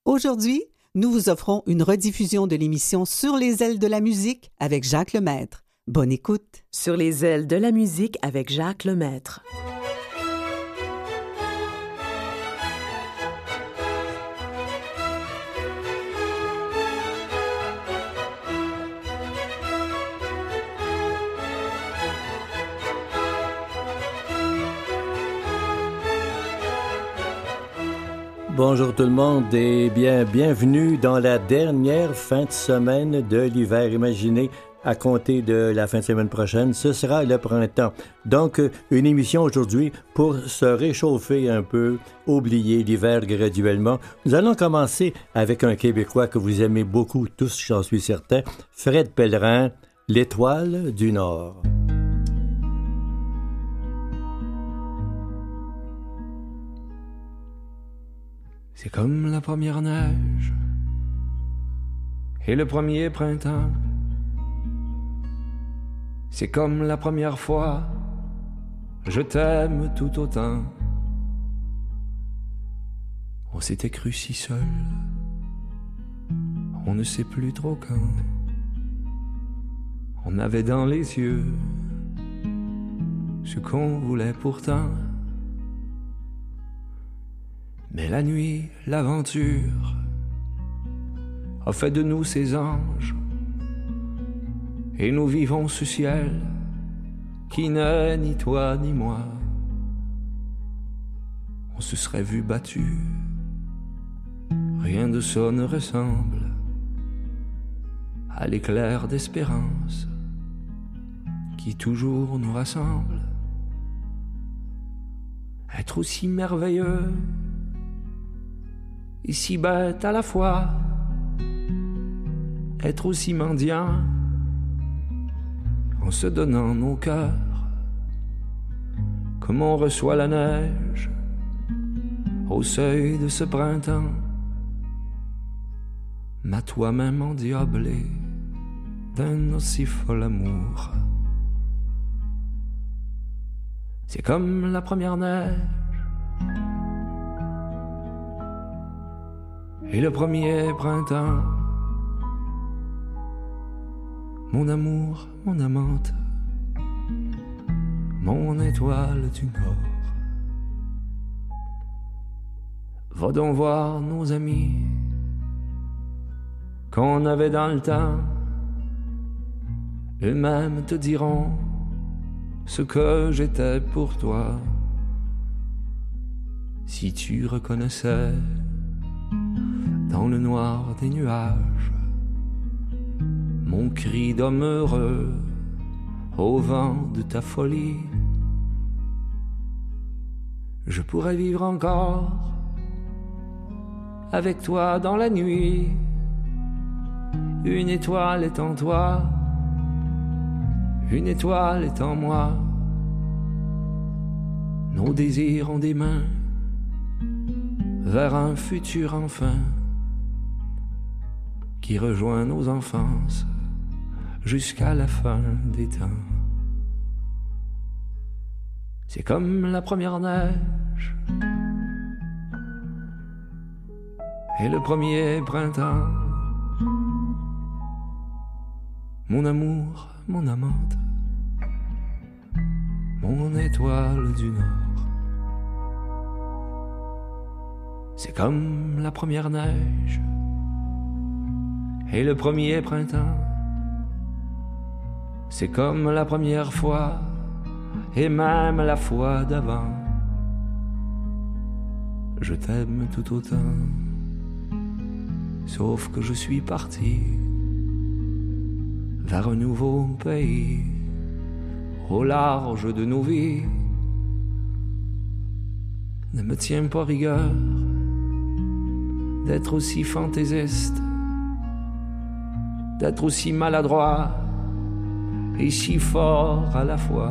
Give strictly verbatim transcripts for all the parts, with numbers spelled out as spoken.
Aujourd'hui, nous vous offrons une rediffusion de l'émission Sur les ailes de la musique avec Jacques Lemaître. Bonne écoute. Sur les ailes de la musique avec Jacques Lemaître. Bonjour tout le monde et bien, bienvenue dans la dernière fin de semaine de l'hiver. Imaginez, à compter de la fin de semaine prochaine, ce sera le printemps. Donc, une émission aujourd'hui pour se réchauffer un peu, oublier l'hiver graduellement. Nous allons commencer avec un Québécois que vous aimez beaucoup tous, j'en suis certain, Fred Pellerin, L'Étoile du Nord. C'est comme la première neige et le premier printemps. C'est comme la première fois, je t'aime tout autant. On s'était cru si seul, on ne sait plus trop quand. On avait dans les yeux ce qu'on voulait pourtant. Mais la nuit, l'aventure a fait de nous ces anges, et nous vivons ce ciel qui n'est ni toi ni moi. On se serait vu battu, rien de ça ne ressemble à l'éclair d'espérance qui toujours nous rassemble. Être aussi merveilleux et si bête à la fois, être aussi mendiant en se donnant nos cœurs, comme on reçoit la neige au seuil de ce printemps, m'a toi-même endiablé d'un aussi fol amour. C'est comme la première neige et le premier printemps. Mon amour, mon amante, mon étoile du Nord. Va donc voir nos amis qu'on avait dans le temps. Eux-mêmes te diront ce que j'étais pour toi. Si tu reconnaissais dans le noir des nuages mon cri d'homme heureux au vent de ta folie, je pourrais vivre encore avec toi dans la nuit. Une étoile est en toi, une étoile est en moi. Nos désirs ont des mains vers un futur enfin qui rejoint nos enfances jusqu'à la fin des temps. C'est comme la première neige et le premier printemps. Mon amour, mon amante, mon étoile du Nord. C'est comme la première neige et le premier printemps. C'est comme la première fois et même la fois d'avant. Je t'aime tout autant, sauf que je suis parti vers un nouveau pays, au large de nos vies. Ne me tiens pas rigueur d'être aussi fantaisiste, d'être aussi maladroit et si fort à la fois.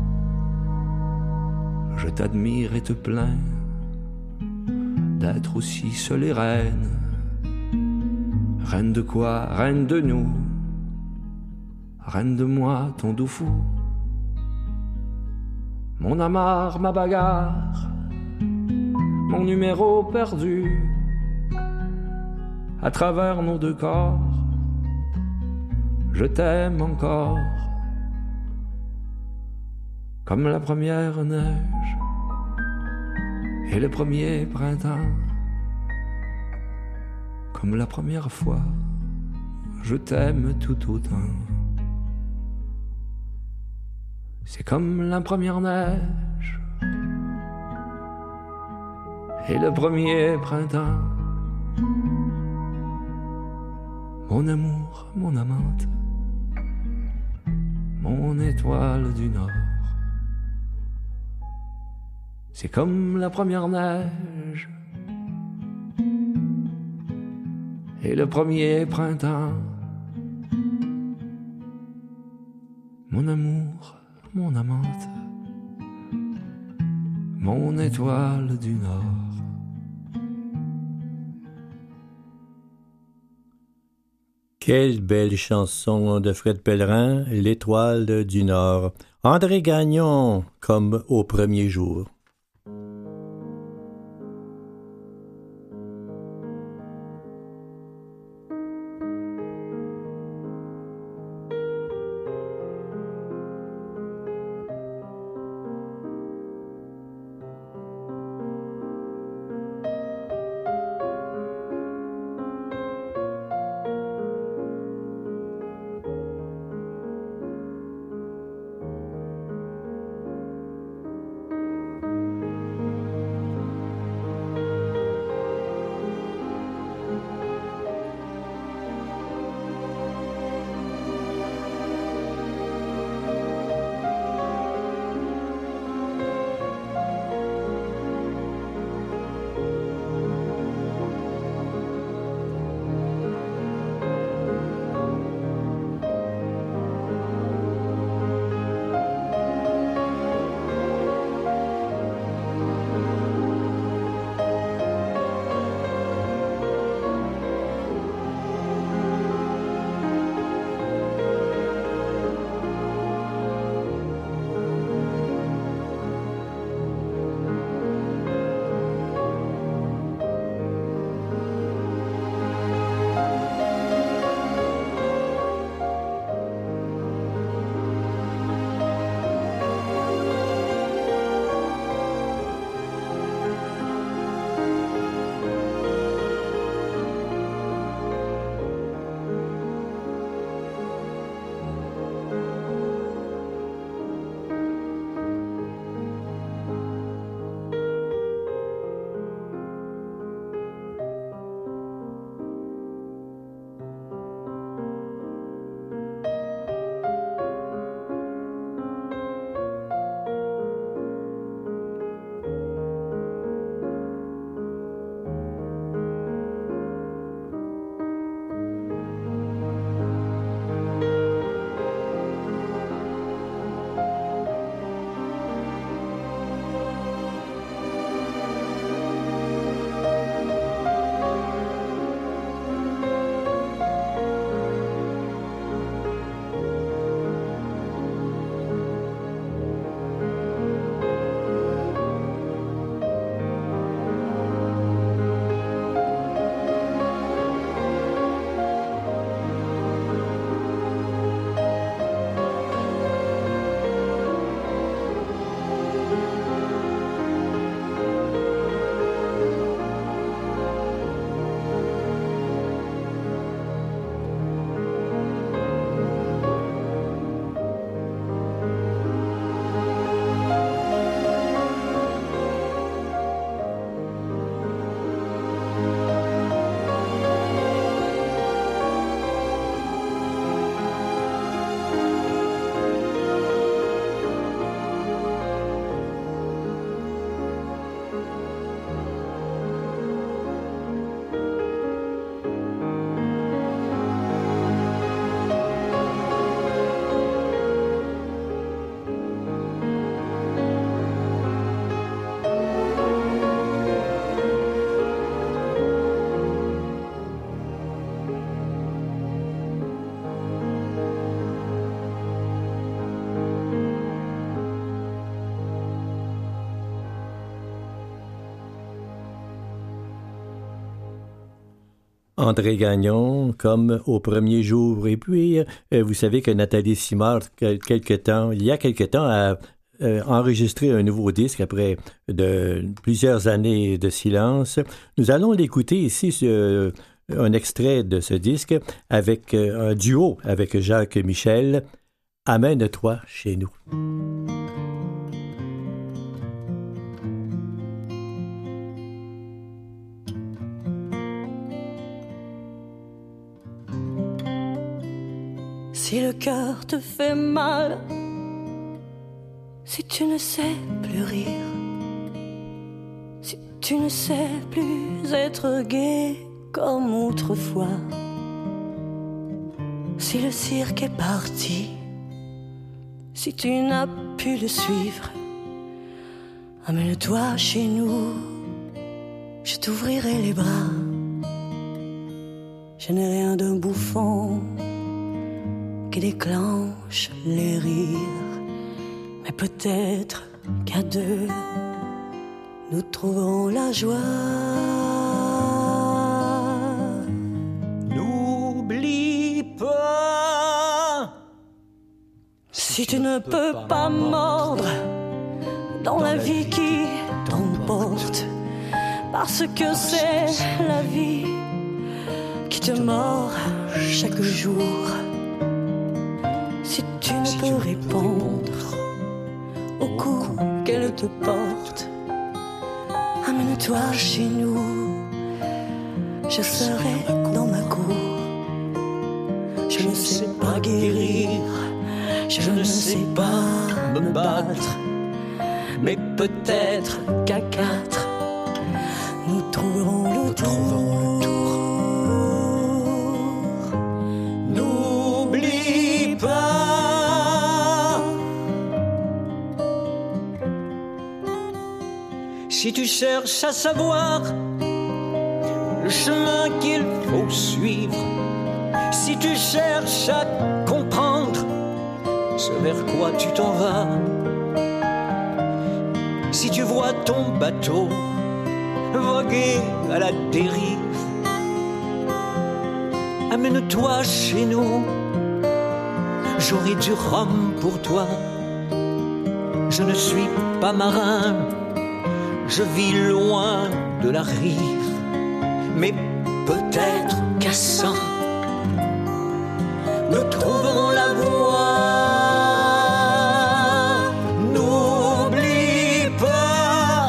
Je t'admire et te plains d'être aussi seule et reine. Reine de quoi? Reine de nous. Reine de moi, ton doux fou. Mon amarre, ma bagarre, mon numéro perdu. à travers nos deux corps. Je t'aime encore, comme la première neige et le premier printemps. Comme la première fois, je t'aime tout autant. C'est comme la première neige et le premier printemps. Mon amour, mon amante, mon étoile du Nord. C'est comme la première neige et le premier printemps. Mon amour, mon amante, mon étoile du Nord. Quelle belle chanson de Fred Pellerin, L'étoile du Nord. André Gagnon, comme au premier jour. André Gagnon, comme au premier jour. Et puis, euh, vous savez que Nathalie Simard, quelque temps, il y a quelque temps, a euh, enregistré un nouveau disque après de plusieurs années de silence. Nous allons l'écouter ici, euh, un extrait de ce disque, avec euh, un duo avec Jacques Michel. Amène-toi chez nous. Si le cœur te fait mal, si tu ne sais plus rire, si tu ne sais plus être gai comme autrefois, si le cirque est parti, si tu n'as pu le suivre, amène-toi chez nous, je t'ouvrirai les bras. Je n'ai rien d'un bouffon qui déclenche les rires, mais peut-être qu'à deux, nous trouverons la joie. N'oublie pas, si tu ne peux pas mordre dans la vie qui t'emporte, parce que c'est la vie qui te mord chaque jour. Si tu ne peux répondre au coup qu'elle te porte, amène-toi chez nous, je serai dans ma cour. Je ne sais pas guérir, je ne sais pas me battre, mais peut-être qu'à quatre, nous trouverons le tour. N'oublie pas, si tu cherches à savoir le chemin qu'il faut suivre, si tu cherches à comprendre ce vers quoi tu t'en vas, si tu vois ton bateau voguer à la dérive, amène-toi chez nous, j'aurai du rhum pour toi. Je ne suis pas marin, je vis loin de la rive, mais peut-être qu'à cent, nous trouverons la voie. N'oublie pas,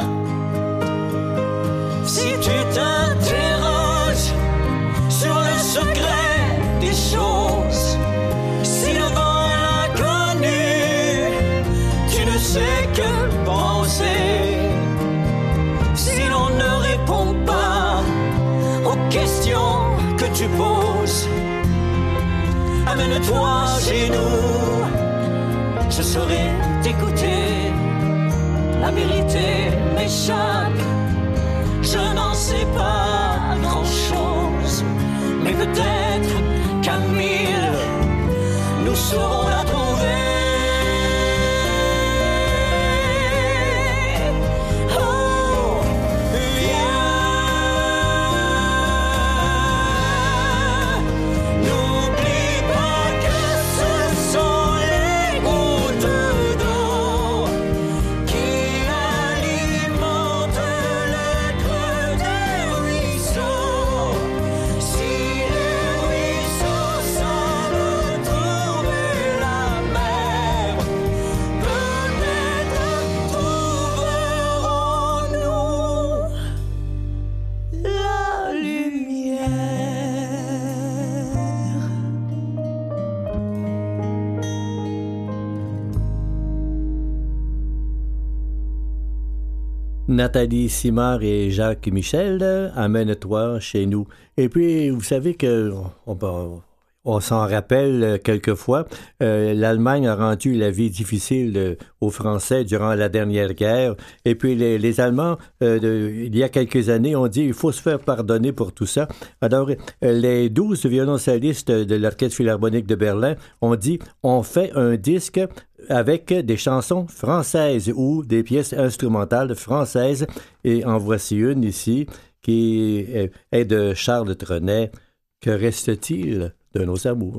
si tu t'interroges sur le secret des choses, si le vent est inconnu, tu ne sais que penser. Si l'on ne répond pas aux questions que tu poses, amène-toi chez nous, je saurai t'écouter. La vérité m'échappe, je n'en sais pas grand-chose, mais peut-être qu'à mille, nous saurons la trouver. Oh, viens, n'oublie pas que ce sont les gouttes d'eau qui alimentent le creux des ruisseaux. Si les ruisseaux savent trouver la mer, peut-être trouverons-nous la lumière. Nathalie Simard et Jacques Michel, amène-toi chez nous. Et puis, vous savez que on, on, on s'en rappelle quelquefois, euh, l'Allemagne a rendu la vie difficile euh, aux Français durant la dernière guerre. Et puis, les, les Allemands, euh, de, il y a quelques années, ont dit il faut se faire pardonner pour tout ça. Alors, euh, les douze violoncellistes de l'Orchestre Philharmonique de Berlin ont dit on fait un disque avec des chansons françaises ou des pièces instrumentales françaises. Et en voici une ici qui est de Charles Trenet. Que reste-t-il de nos amours?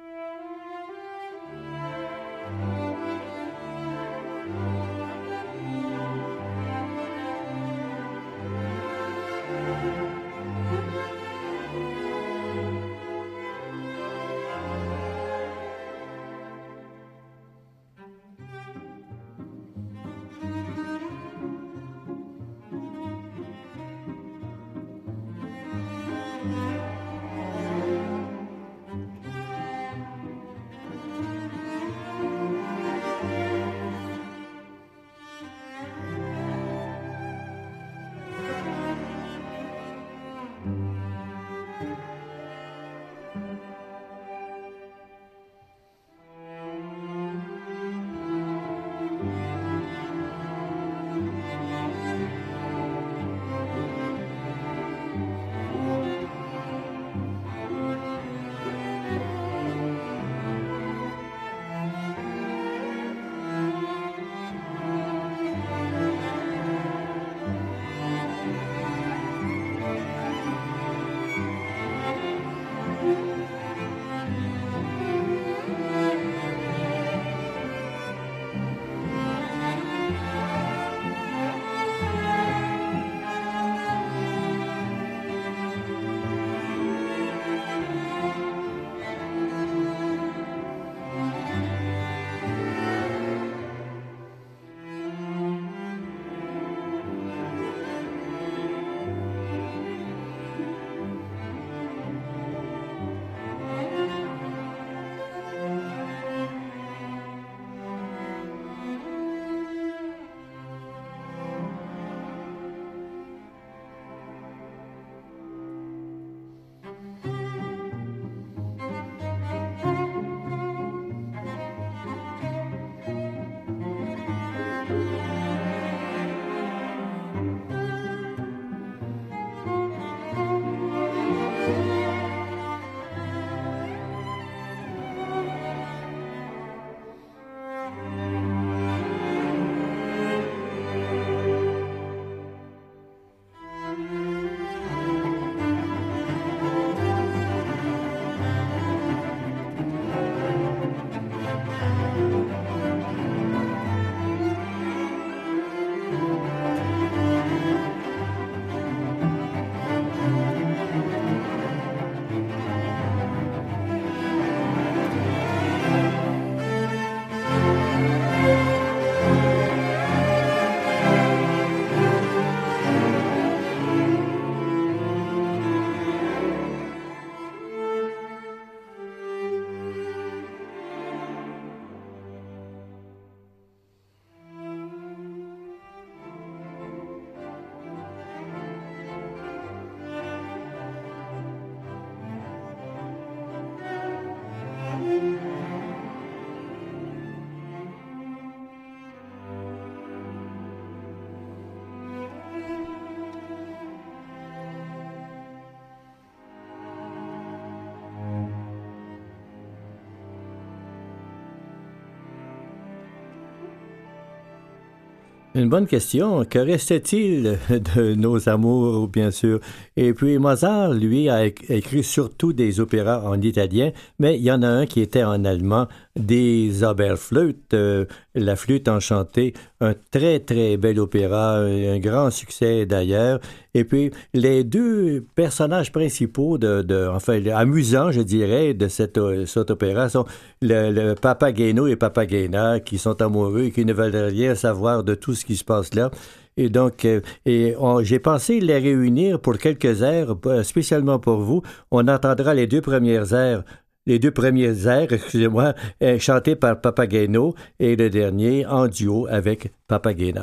Une bonne question. Que restait-il de nos amours, bien sûr? Et puis Mozart, lui, a écrit surtout des opéras en italien, mais il y en a un qui était en allemand, des Zauberflöte, euh, la flûte enchantée, un très, très bel opéra, un grand succès d'ailleurs. Et puis, les deux personnages principaux, de, de enfin, amusants, je dirais, de cette, cet opéra sont le, le Papageno et Papagena, qui sont amoureux et qui ne veulent rien savoir de tout ce qui se passe là. Et donc, euh, et on, j'ai pensé les réunir pour quelques airs, spécialement pour vous. On entendra les deux premières airs, les deux premiers airs, excusez-moi, euh, chantés par Papageno et le dernier en duo avec Papagena.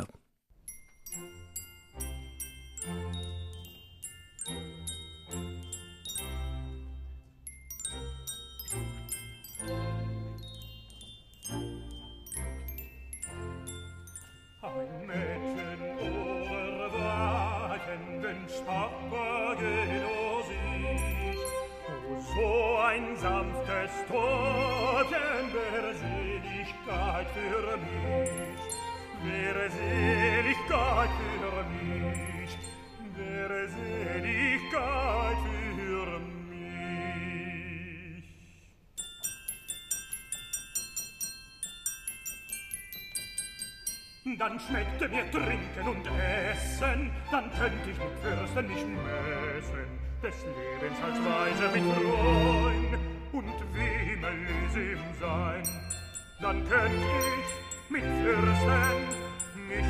Ein sanftes Träumchen wäre Seligkeit für mich, wäre Seligkeit für mich. wäre Seligkeit für mich. Dann schmeckte mir Trinken und Essen, dann könnte ich mit Fürsten mich messen, des Lebens als Weise mich freuen und wie im Elysium sein. Dann könnt ich mit Fürsten mich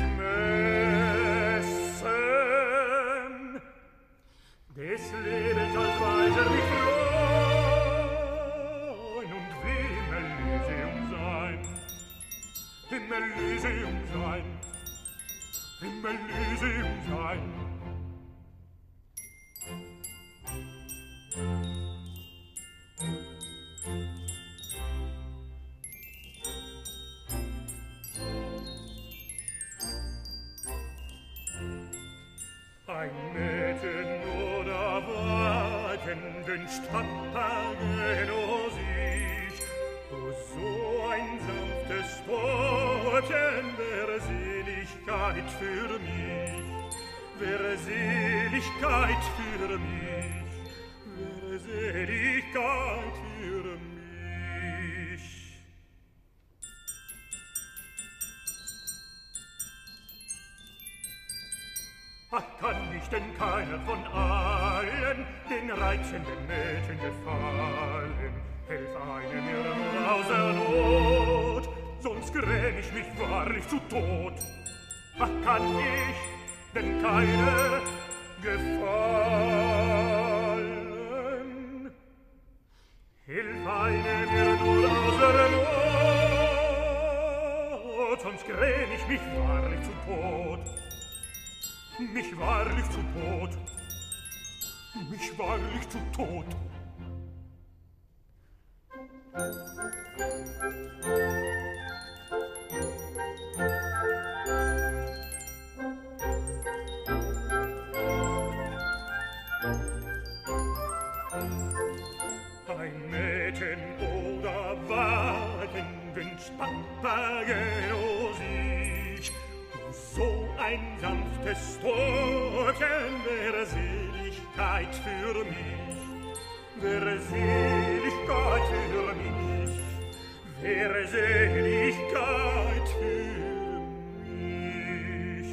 messen, des Lebens als Weise mich freuen und wie im Elysium sein. Im Elysium sein, im Elysium sein. Ein Mädchen oder Wagen wünscht Papageno sich, o so ein sanftes Träumchen wäre Seligkeit für mich, wäre Seligkeit für mich, wäre Seligkeit für mich. Ach, kann ich denn keiner von allen den reizenden Mädchen gefallen? Helf eine mir nur aus der Not, sonst gräm ich mich wahrlich zu Tod. Ach, kann ich denn keiner gefallen? Hilf eine mir nur aus der Not, sonst gräm ich mich wahrlich zu Tod. Mich wahrlich zu Tod, mich wahrlich zu Tod. Ein Mädchen oder Wagen wünscht Papageno sich, so ein sanftes Träumchen wäre Seligkeit für mich, wäre Seligkeit für mich, wäre Seligkeit für mich.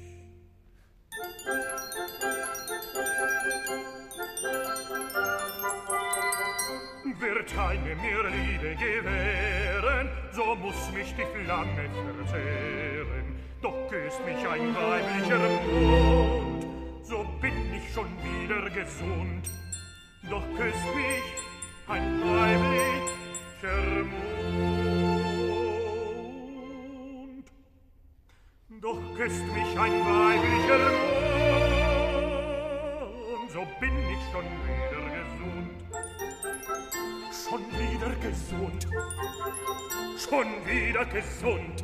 Wird eine mir Liebe gewähren, so muss mich die Flamme verzehren. Doch küsst mich ein weiblicher Mund, so bin ich schon wieder gesund. Doch küsst mich ein weiblicher Mund. Doch küsst mich ein weiblicher Mund, so bin ich schon wieder gesund. Schon wieder gesund, schon wieder gesund.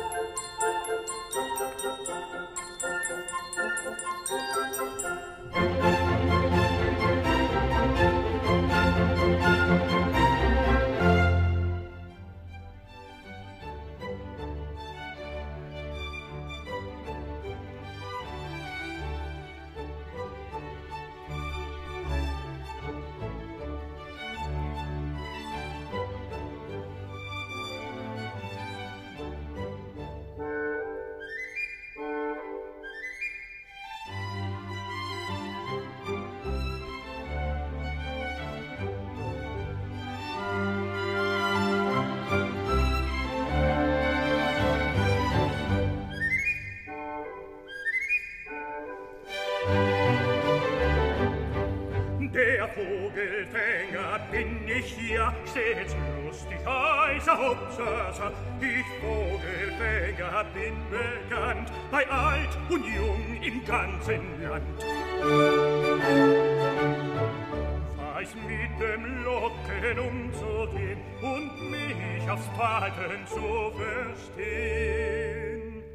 Der Vogelfänger bin ich ja, stets lustig, heißer Hauptsaßer. Ich Vogelfänger bin bekannt, bei alt und jung im ganzen Land. Weiß mit dem Locken umzugehen und mich aufs Falten zu verstehen.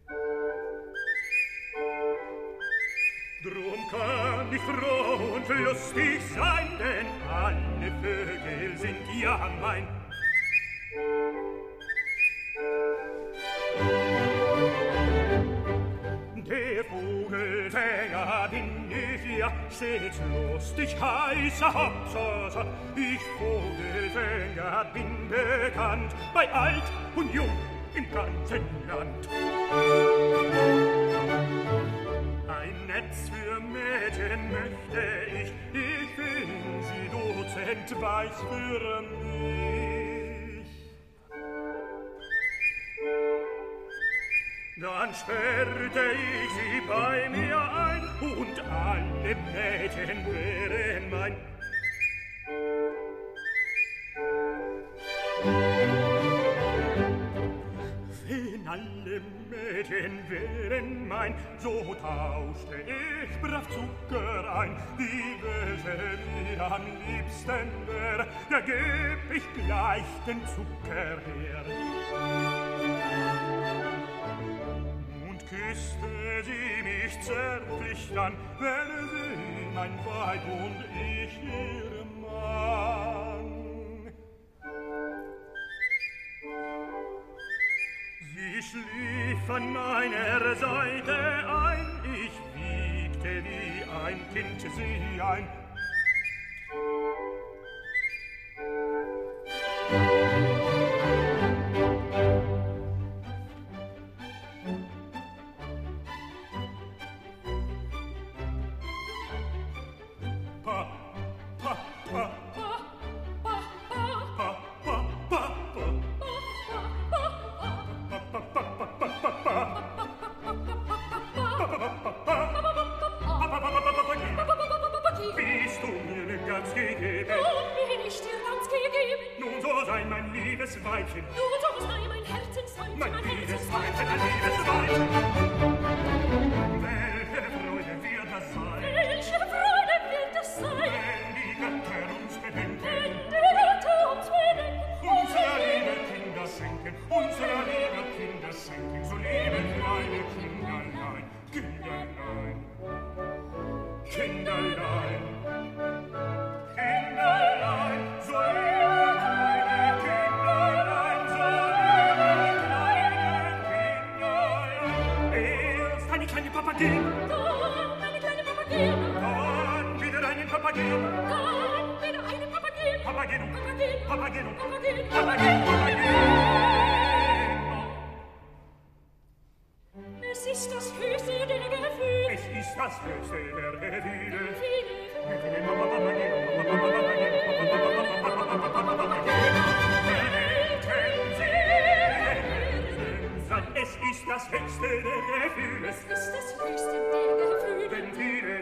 Drum kann ich froh und lustig sein, denn alle Vögel sind ja mein. Der Vogelfänger bin mir stets lustig heißer Hauptsache, ich Vogelfänger bin bekannt, bei alt und jung im ganzen Land. Ein Netz für Mädchen möchte ich, ich bin sie Dozent weiß für mich. Dann sperrte ich sie bei mir ein und alle Mädchen wären mein. Wenn alle Mädchen wären mein, so tauschte ich brav Zucker ein. Die welche mir am liebsten wär, da geb ich gleich den Zucker her. Und küsste sie mich zärtlich, dann wäre sie mein Weib und ich ihr Mann. Sie schlief an meiner Seite ein, ich wiegte wie ein Kind sie ein. Pa, pa, pa. Bist du mir denn ganz gegeben? Nun bin ich dir ganz gegeben. Nun so sei mein liebes Weibchen. Nun so sei mein Herzensweibchen. Mein liebes Weibchen, mein liebes Weibchen. Welche Freude wird das sein? Welche Freude wird das sein? Wenn die Götter uns bedenken. Wenn die Götter uns bedenken. Unserer liebe Kinder schenken. Unserer liebe Kinder schenken. So liebe kleine Kinderlein. Kinderlein. Kinderlein. Kinderlein. So liebe kleine Kinderlein. So liebe kleine Kinderlein. Erst eine kleine Papageno. Dann eine kleine Papageno. Dann wieder einen Papageno. Dann wieder eine Papageno. Papageno. Papageno. Papageno. Papageno. Papageno. Papageno. Es ist das höchste der Gefühle. Es ist das höchste der Gefühle. Es ist das höchste der Gefühle. Es ist das höchste der Gefühle. Wenn viele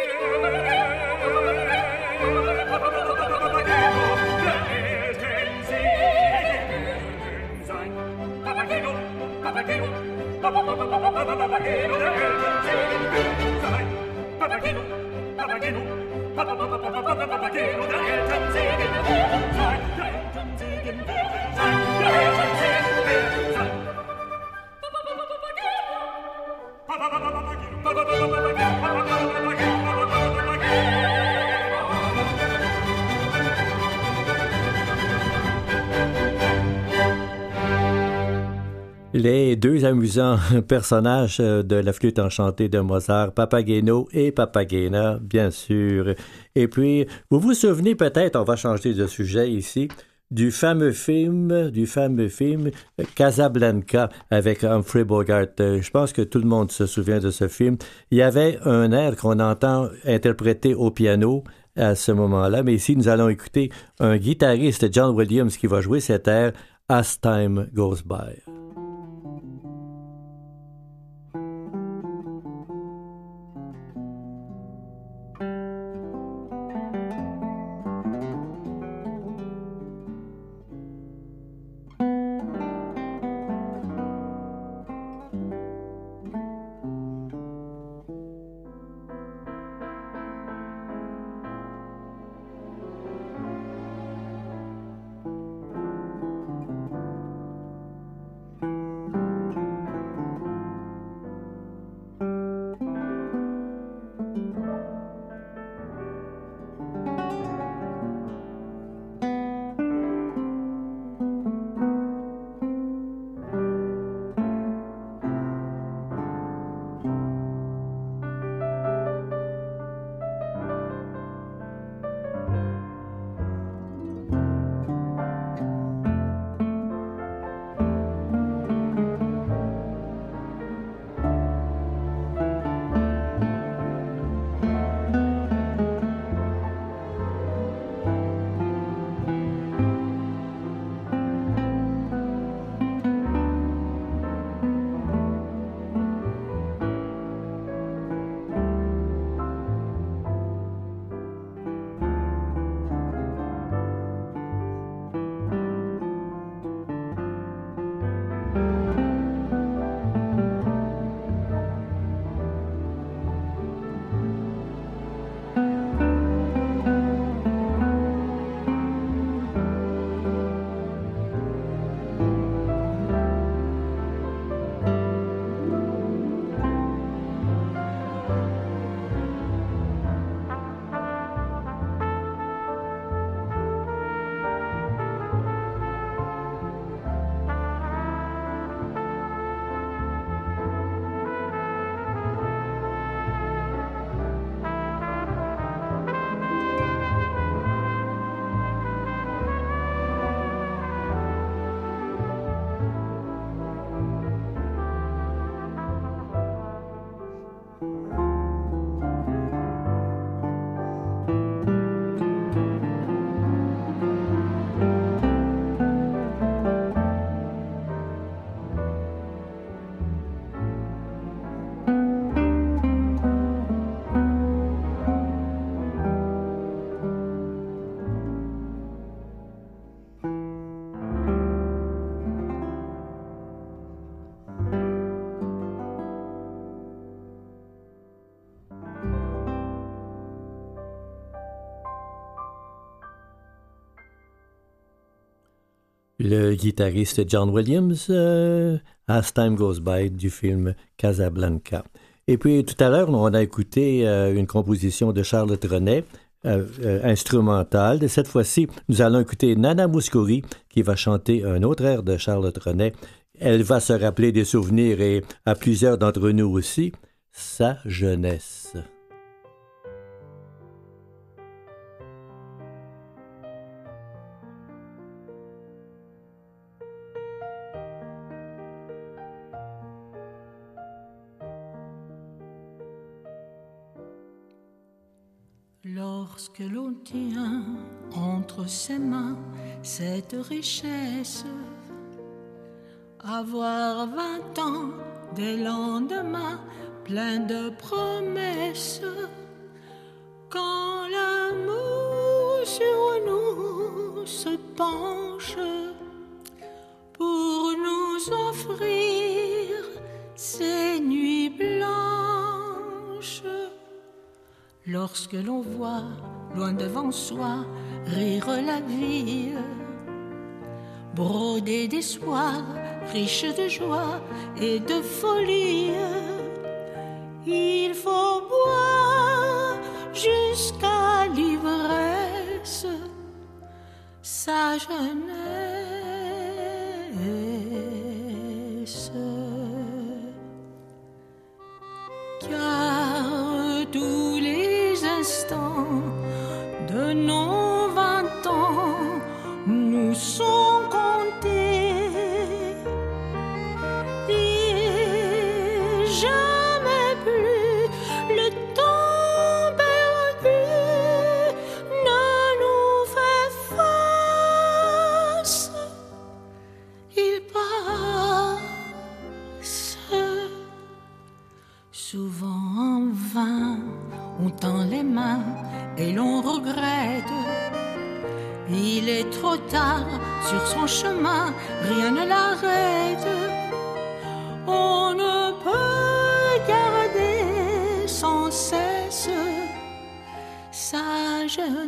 Eltern sehen sein. Papageno, Papageno, Papageno, der Eltern sehen sein. Papageno, Papageno, Papageno, der Eltern sehen sein. Der Eltern sehen sein. Der Eltern sehen sein. Les deux amusants personnages de la flûte enchantée de Mozart, Papageno et Papagena, bien sûr. Et puis, vous vous souvenez peut-être, on va changer de sujet ici, du fameux film, du fameux film Casablanca avec Humphrey Bogart. Je pense que tout le monde se souvient de ce film. Il y avait un air qu'on entend interprété au piano à ce moment-là, mais ici, nous allons écouter un guitariste, John Williams, qui va jouer cet air As Time Goes By. Le guitariste John Williams, euh, As Time Goes By du film Casablanca. Et puis tout à l'heure, on a écouté euh, une composition de Charles Trenet, euh, euh, instrumentale. Cette fois-ci, nous allons écouter Nana Mouskouri qui va chanter un autre air de Charles Trenet. Elle va se rappeler des souvenirs et à plusieurs d'entre nous aussi, sa jeunesse. Lorsque l'on tient entre ses mains cette richesse, avoir vingt ans, des lendemains pleins de promesses, quand l'amour sur nous se penche pour nous offrir ces nuits blanches. Lorsque l'on voit, loin devant soi, rire la vie, broder des soirs, riches de joie et de folie, il faut boire jusqu'à l'ivresse sa jeunesse. Car tous les instants de nos vingt ans nous sont comptés, et jamais plus le temps perdu ne nous fait face. Il passe souvent en vain, on tend les mains et l'on regrette. Il est trop tard, sur son chemin, rien ne l'arrête. On ne peut garder sans cesse sa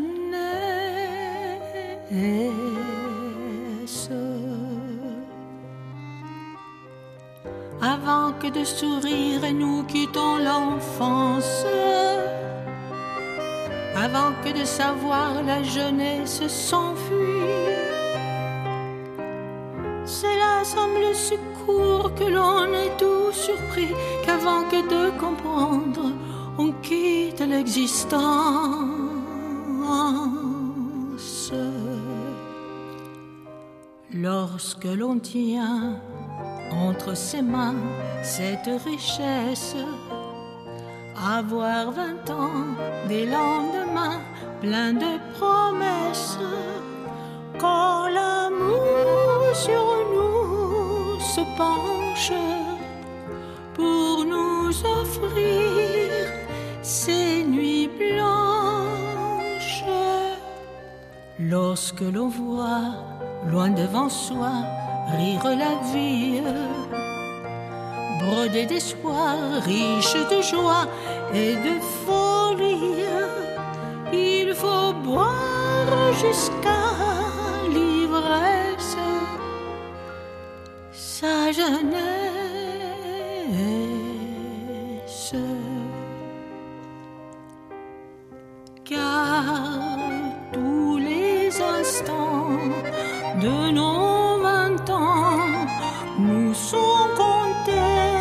jeunesse. Avant que de sourire et nous quittons l'enfance, avant que de savoir la jeunesse s'enfuit, cela semble si court que l'on est tout surpris, qu'avant que de comprendre, on quitte l'existence. Lorsque l'on tient entre ses mains cette richesse, avoir vingt ans, des lendemains pleins de promesses, quand l'amour sur nous se penche pour nous offrir ces nuits blanches. Lorsque l'on voit, loin devant soi, rire la vie, broder d'espoir, riche de joie et de folie, il faut boire jusqu'à l'ivresse sa jeunesse. Car tous les instants de nos vingt ans nous sont comptés,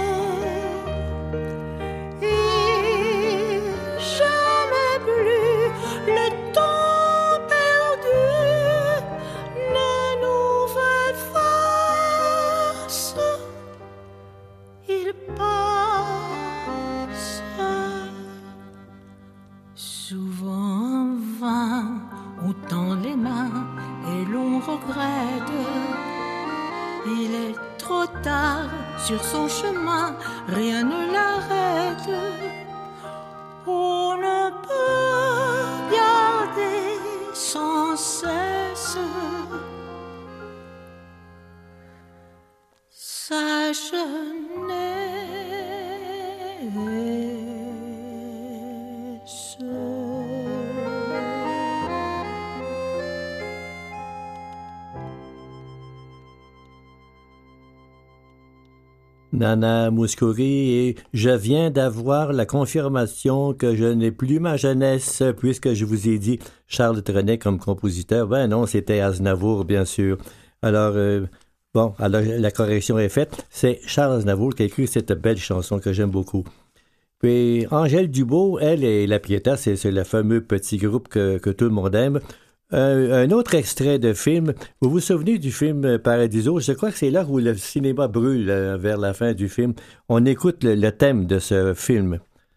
et jamais plus le temps perdu ne nous fait face. Il passe souvent en vain, on tend les mains et l'on regrette. Il est trop tard, sur son chemin, rien ne l'arrête. On ne peut garder sans cesse sa jeunesse. Nana Mouskouri, et je viens d'avoir la confirmation que je n'ai plus ma jeunesse, puisque je vous ai dit Charles Trenet comme compositeur. Ben non, c'était Aznavour, bien sûr. Alors, euh, bon, alors la correction est faite. C'est Charles Aznavour qui a écrit cette belle chanson que j'aime beaucoup. Puis Angèle Dubois, elle et La Pietà, c'est, c'est le fameux petit groupe que, que tout le monde aime. Un, un autre extrait de film. Vous vous souvenez du film Paradiso? Je crois que c'est là où le cinéma brûle euh, vers la fin du film. On écoute le, le thème de ce film.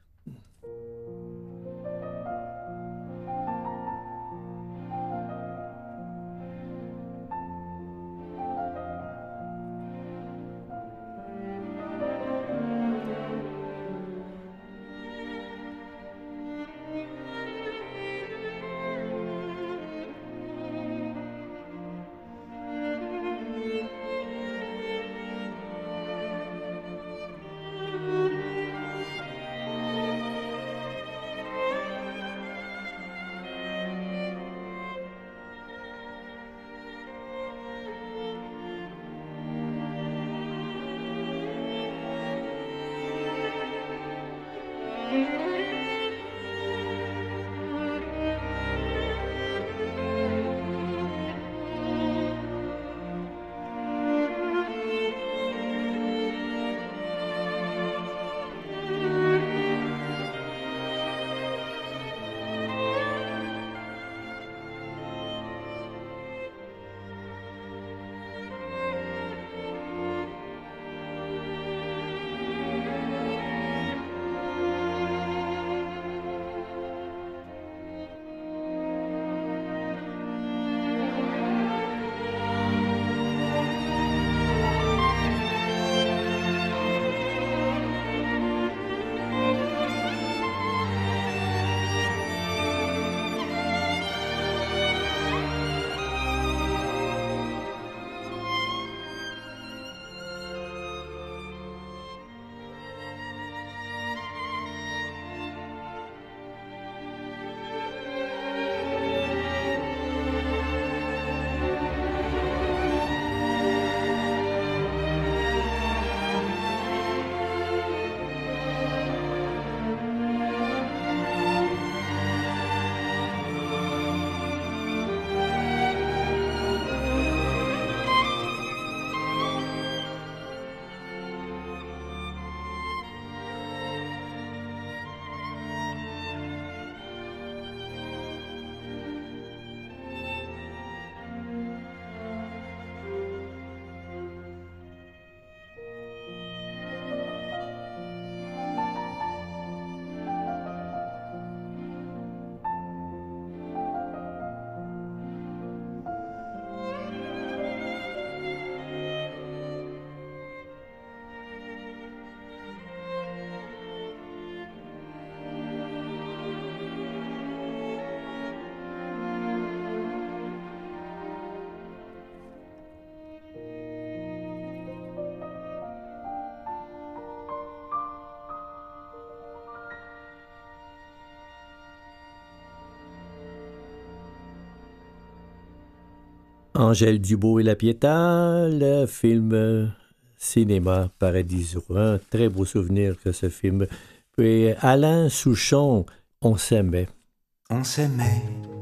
Angèle Dubois et La Pietà, le film euh, Cinéma Paradiso. Un très beau souvenir que ce film. Puis Alain Souchon, On s'aimait. On s'aimait,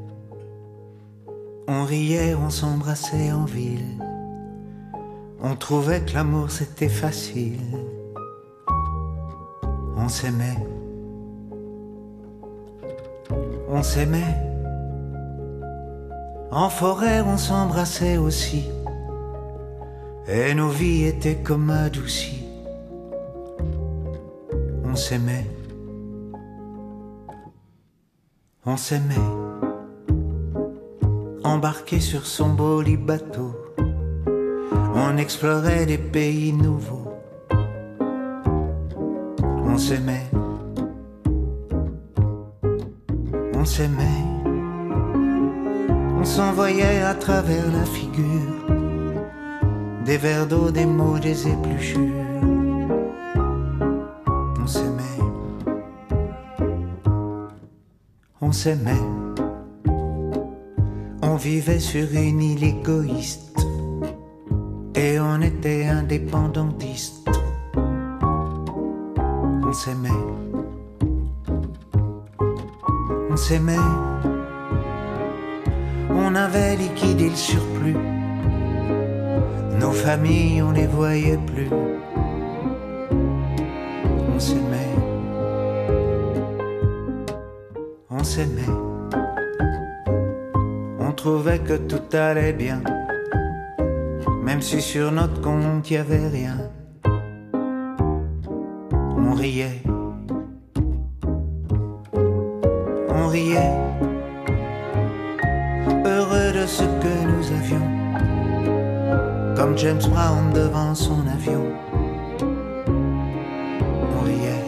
on riait, on s'embrassait en ville. On trouvait que l'amour c'était facile. On s'aimait, on s'aimait. En forêt, on s'embrassait aussi, et nos vies étaient comme adoucies. On s'aimait, on s'aimait. Embarqué sur son beau lit bateau, on explorait des pays nouveaux. On s'aimait, on s'aimait. On s'envoyait à travers la figure des vers d'eau, des mots, des épluchures. On s'aimait, on s'aimait. On vivait sur une île égoïste et on était indépendantistes. s'aimait, on s'aimait, on avait liquidé le surplus, nos familles on les voyait plus, on s'aimait, on s'aimait, on trouvait que tout allait bien, même si sur notre compte y avait rien. On riait, on riait, heureux de ce que nous avions, comme James Brown devant son avion. On riait.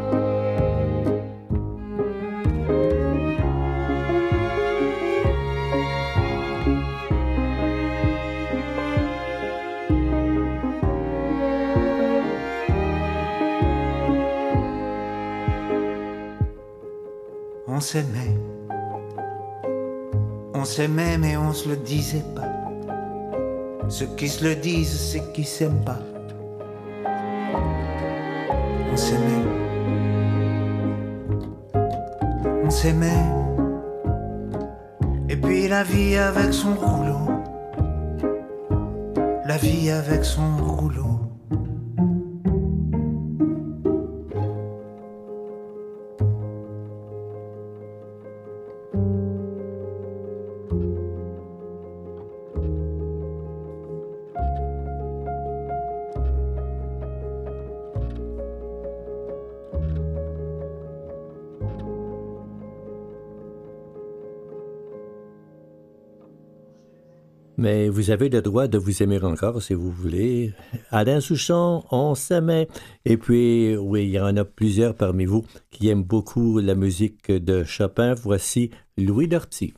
On s'aimait, on s'aimait mais on se le disait pas. Ceux qui se le disent, c'est qu'ils s'aiment pas. On s'aimait, on s'aimait. Et puis la vie avec son rouleau, la vie avec son rouleau. Mais vous avez le droit de vous aimer encore si vous voulez. Alain Souchon, on s'aimait. Et puis, oui, il y en a plusieurs parmi vous qui aiment beaucoup la musique de Chopin. Voici Louis Dorty.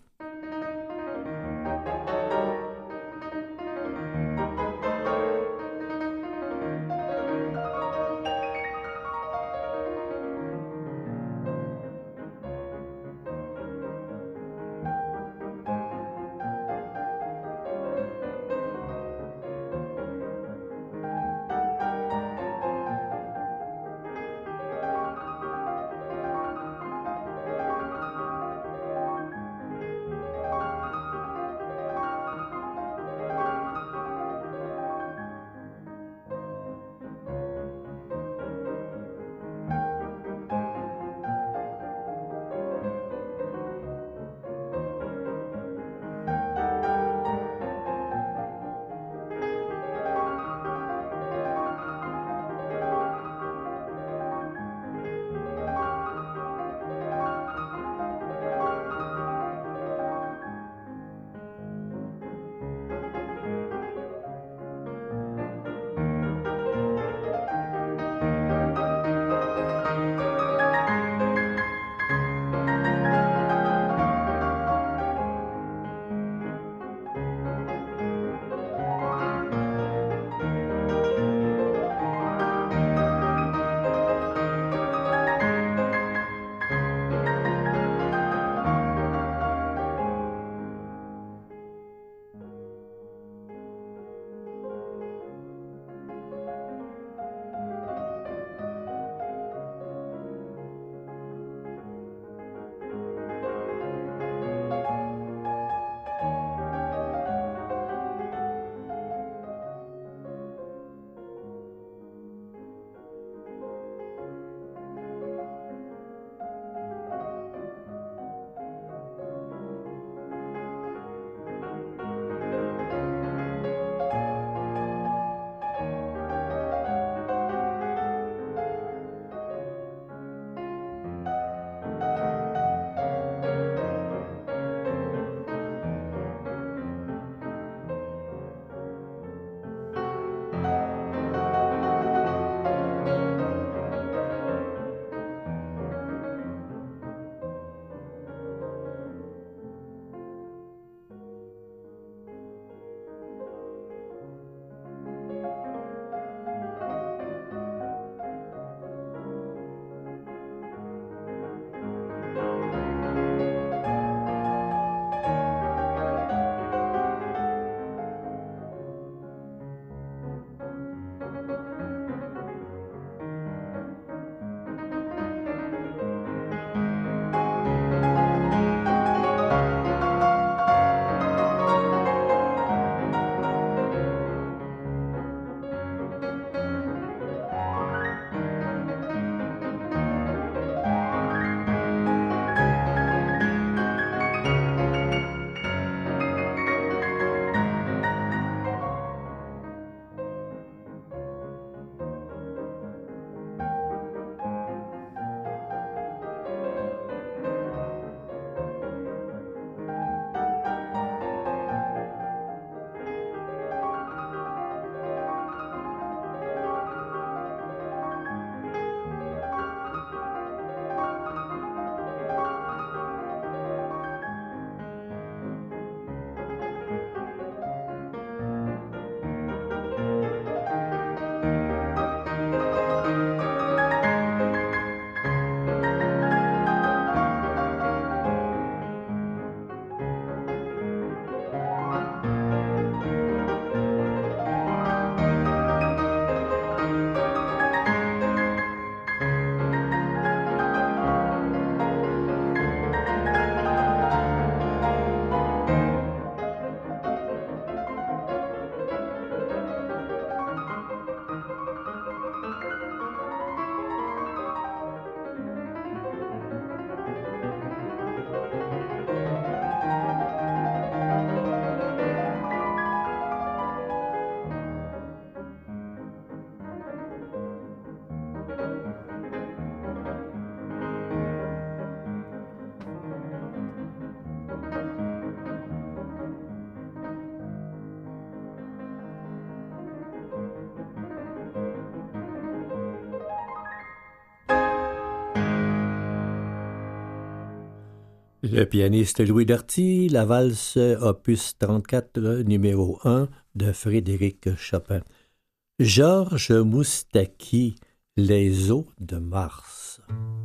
Le pianiste Louis Darty, la valse opus trente-quatre, numéro un de Frédéric Chopin. Georges Moustaki, Les eaux de Mars.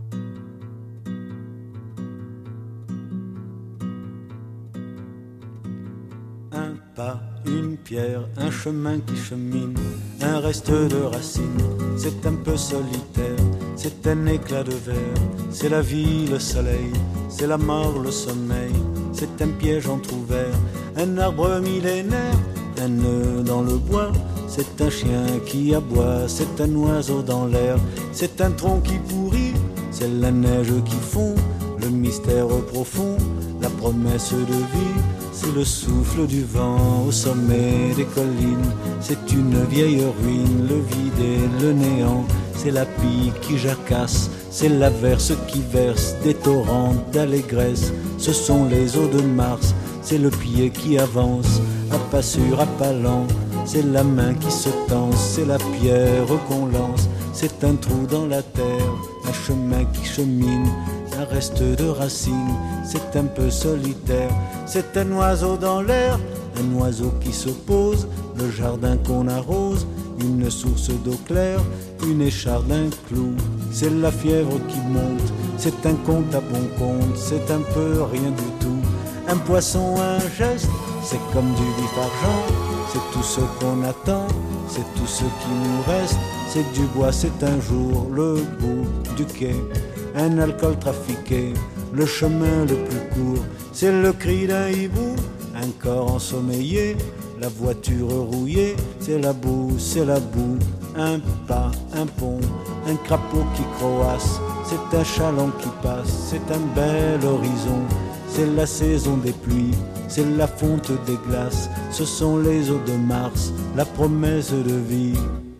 Un pas, une pierre, un chemin qui chemine, un reste de racines, c'est un peu solitaire, c'est un éclat de verre, c'est la vie, le soleil, c'est la mort, le sommeil, c'est un piège entrouvert, un arbre millénaire, un nœud dans le bois, c'est un chien qui aboie, c'est un oiseau dans l'air, c'est un tronc qui pourrit, c'est la neige qui fond, le mystère profond, la promesse de vie, c'est le souffle du vent au sommet des collines, c'est une vieille ruine, le vide et le néant, c'est la pie qui jacasse, c'est l'averse qui verse des torrents d'allégresse, ce sont les eaux de Mars, c'est le pied qui avance, à pas sûr, à pas lent, c'est la main qui se tense, c'est la pierre qu'on lance, c'est un trou dans la terre, un chemin qui chemine, un reste de racines, c'est un peu solitaire, c'est un oiseau dans l'air, un oiseau qui se pose, le jardin qu'on arrose, une source d'eau claire, une écharde, un clou, c'est la fièvre qui monte, c'est un conte à bon compte, c'est un peu rien du tout, un poisson, un geste, c'est comme du vif argent, c'est tout ce qu'on attend, c'est tout ce qui nous reste, c'est du bois, c'est un jour, le bout du quai, un alcool trafiqué, le chemin le plus court, c'est le cri d'un hibou, un corps ensommeillé, la voiture rouillée, c'est la boue, c'est la boue, un pas, un pont, un crapaud qui croasse, c'est un chaland qui passe, c'est un bel horizon, c'est la saison des pluies, c'est la fonte des glaces, ce sont les eaux de Mars, la promesse de vie.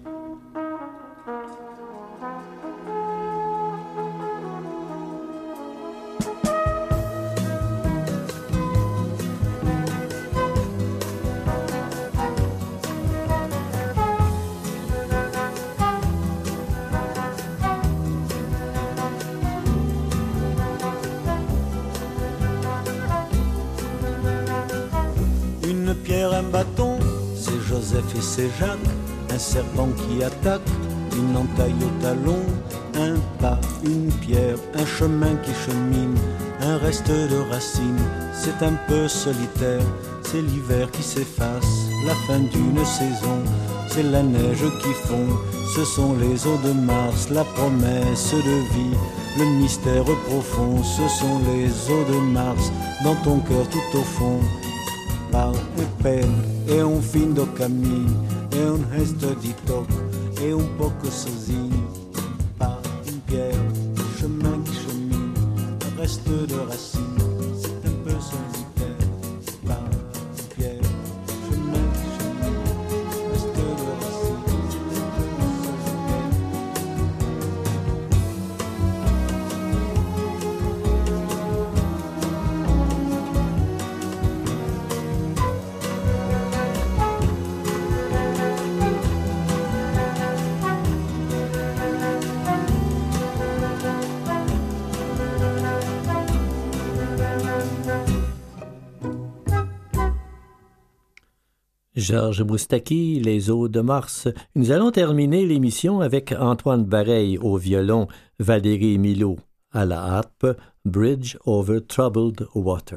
Et c'est Jacques, un serpent qui attaque, une entaille au talon, un pas, une pierre, un chemin qui chemine, un reste de racines, c'est un peu solitaire, c'est l'hiver qui s'efface, la fin d'une saison, c'est la neige qui fond, ce sont les eaux de Mars, la promesse de vie, le mystère profond, ce sont les eaux de Mars, dans ton cœur tout au fond. Pau e peine e um fim do caminho, é um resto de toque, é um pouco sozinho. Pas une pierre, chemin qui chemine, un reste de racine, c'est un peu solitaire. Pas une pierre, chemin qui chemine, un reste de racine, c'est un peu solitaire. Georges Moustaki, Les eaux de Mars. Nous allons terminer l'émission avec Antoine Bareil au violon, Valérie Milhaud à la harpe, Bridge over Troubled Water.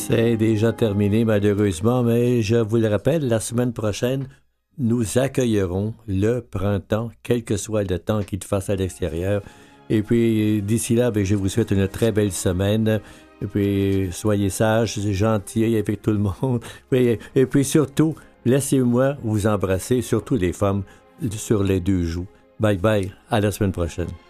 C'est déjà terminé, malheureusement, mais je vous le rappelle, la semaine prochaine, nous accueillerons le printemps, quel que soit le temps qu'il fasse à l'extérieur. Et puis, d'ici là, ben, je vous souhaite une très belle semaine. Et puis, soyez sages, gentils avec tout le monde. Et, et puis, surtout, laissez-moi vous embrasser, surtout les femmes, sur les deux joues. Bye bye, à la semaine prochaine.